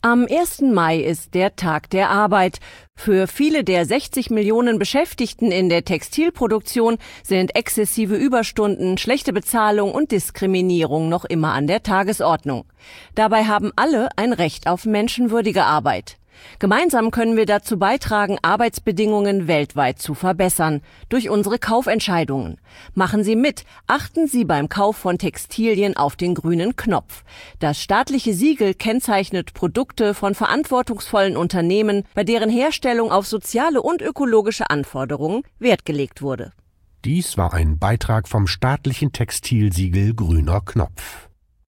Am 1. Mai ist der Tag der Arbeit. Für viele der 60 Millionen Beschäftigten in der Textilproduktion sind exzessive Überstunden, schlechte Bezahlung und Diskriminierung noch immer an der Tagesordnung. Dabei haben alle ein Recht auf menschenwürdige Arbeit. Gemeinsam können wir dazu beitragen, Arbeitsbedingungen weltweit zu verbessern, durch unsere Kaufentscheidungen. Machen Sie mit, achten Sie beim Kauf von Textilien auf den grünen Knopf. Das staatliche Siegel kennzeichnet Produkte von verantwortungsvollen Unternehmen, bei deren Herstellung auf soziale und ökologische Anforderungen Wert gelegt wurde. Dies war ein Beitrag vom staatlichen Textilsiegel Grüner Knopf.